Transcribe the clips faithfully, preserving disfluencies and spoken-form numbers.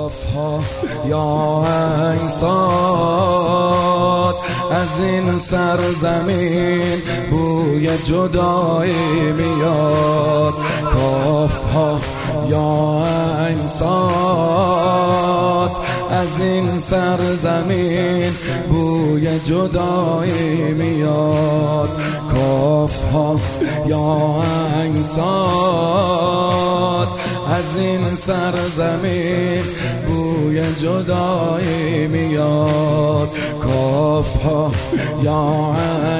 کافها یا انسان از این سرزمین بوی جدایی میاد. کافها یا انسان از این سرزمین بوی جدایی میاد. کافها یا انسان از این سرزمین بوی جدایی میاد. کافها یا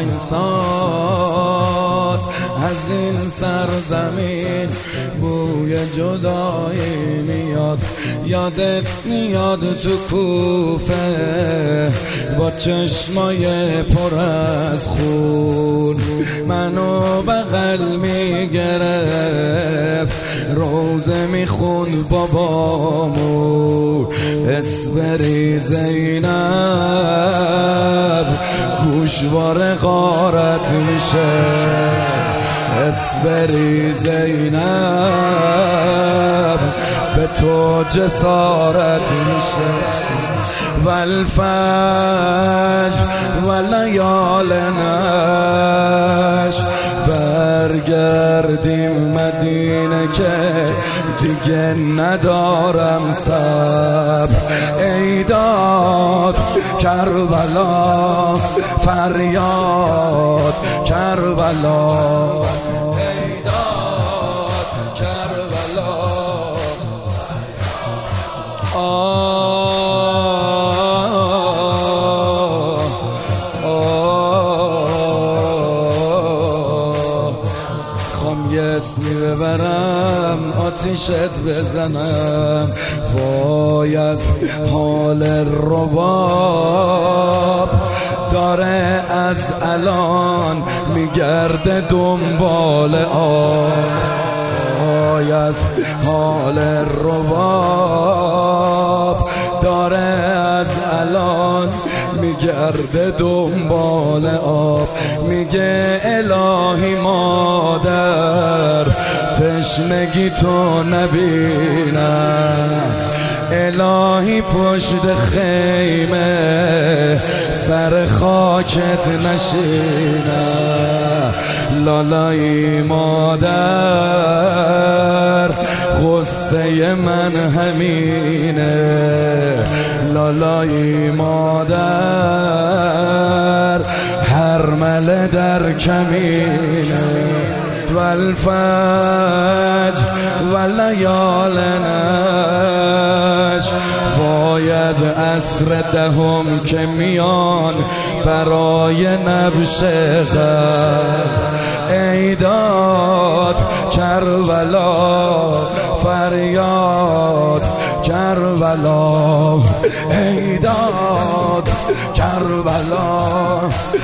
انسان از این سرزمین بوی جدایی میاد. یادت میاد تو کوفه با چشمای پر از خون منو بغل میگرفت روزه میخوند بابامو. اسبری زینب گوشوار غارت میشه. اسبری زینب به تو جسارت میشه. والفجر ولیال نش برگردیم مدینه که دیگه ندارم صبر. ای داد کربلا فریاد کربلا. ای داد کربلا اسمی ببرم آتیشت بزنم. وای از حال رباب داره از الان میگرده دنبال آب. وای از حال رباب داره از الان میگرده دنبال آب. میگه الهی مادر تشنگی تو نبینم. الهی پشت خیمه سر خاکت نشینم. لالای مادر غصه من همینه. لالای مادر هرمله در کمینه. والفجر ولیال نش وای از عصر دهم که میان برای نبش غم. ای داد کربلا فریاد کربلا. ای داد کربلا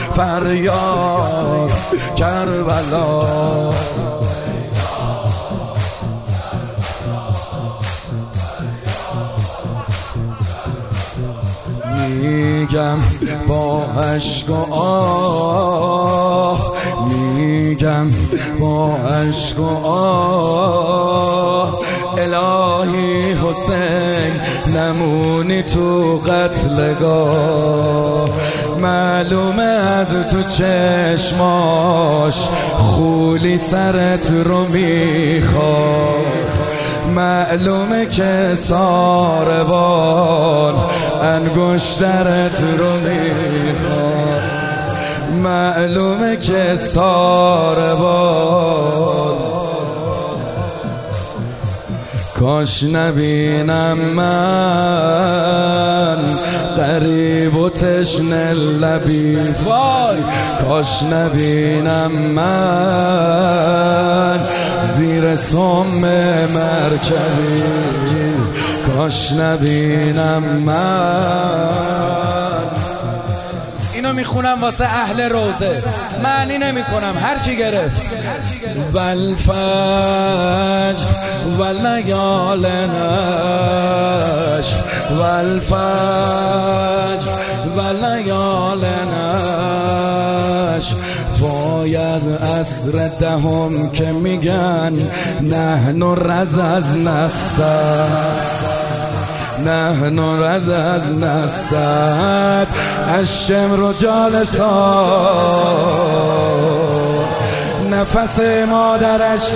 فریاد کربلا. میگم با عشق و آه میگم با عشق و آه الهی حسین نمونی تو قتلگاه. معلومه از تو چشماش خولی سرت رو میخواد. معلومه که ساربان انگشترت رو میخواد. معلومه که ساربان کاش نبینم من غریب و تشنه لبی. وای کاش نبینم من زیر سم مرکبی. کاش نبینم من. اینو میخونم واسه اهل روزه، معنی نمی کنم هر کی گرفت. والفجر ولیال نش والفجر ولیال نش وای از عصر دهم که میگن نحن رز از نصر نحن رززنا السعد الشمر جالسا نفس مادرش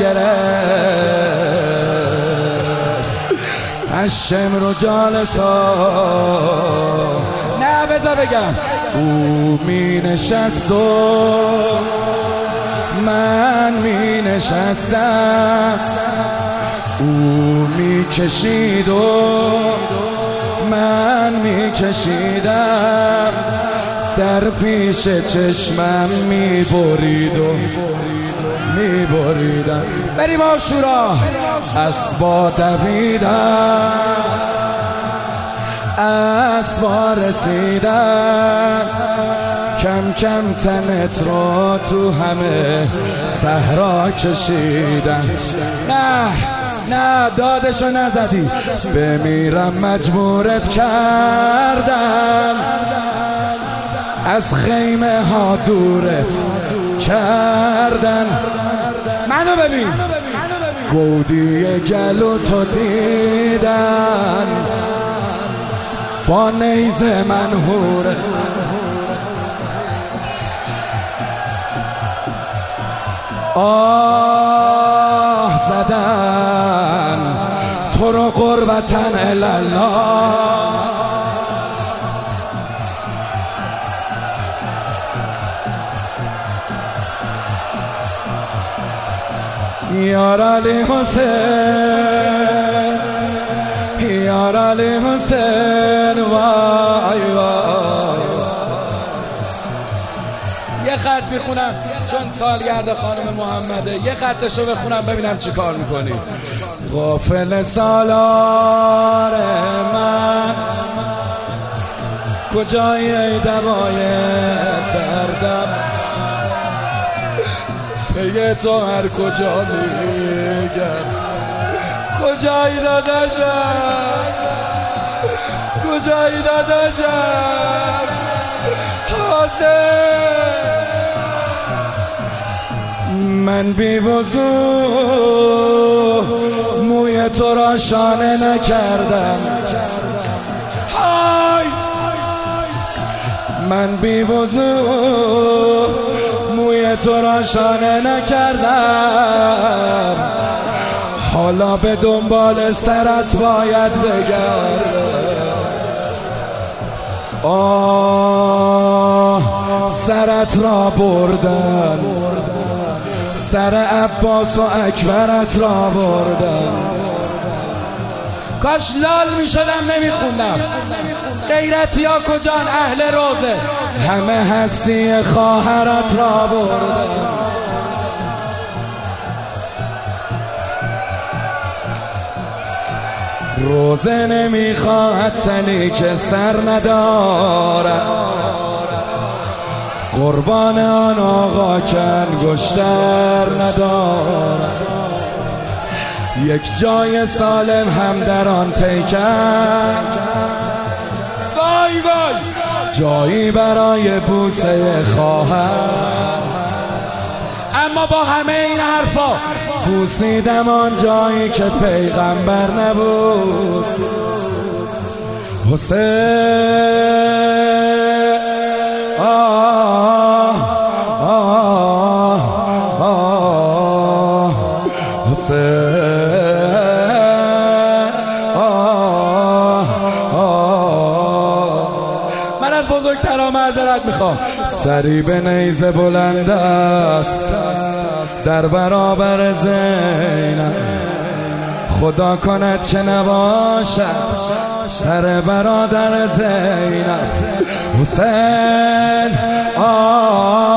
گرفت الشمر جالسا نه بذار بگم او می نشست و من می نشستم او می کشید و من می کشیدم در پیش چشمم می برید و می بریدم بریم عاشورا اسبا دویدم اسبا رسیدن کم کم تنت رو تو همه صحرا کشیدن نه نه دادشو نزدی بمیرم مجبورت کردم از خیمه ها دورت کردن منو ببین گودی گلو تو دیدن با نیزه منهوره آه زدن تو رو قربتن الله یار علی حسین یار علی حسین وای وای یه خط میخونم چون سالگرد خانم محمده یه خطشو بخونم ببینم چی کار میکنی غافل سالار من کجایی ای دوای دردم پیه تو هر کجا میگم کجایی داداشم کجایی داداشم حسین من بی وضوح موی تو را شانه نکردم های من بی وضوح موی تو را شانه نکردم حالا به دنبال سرت باید بگردم آه سرت را بردن سر عباس و اکبرت را بردن کاش لال می شدم نمی خوندم غیرتی ها کجان اهل روزه همه هستی خواهرت را بردن روزه نمی خواهد تنی که سر ندارد قربان آن آقا کن گشتر ندارد یک جای سالم هم در آن پیکر وای وای جایی برای بوسه خواهر اما با همه این حرفا بوسیدم آن جایی که پیغمبر نبود حسین آه آه آه حسین آه آه من از بزرگترها معذرت میخوام سری به نیزه بلند است در برابر زینب خدا کند که نباشد سر برادر زینب حسین آه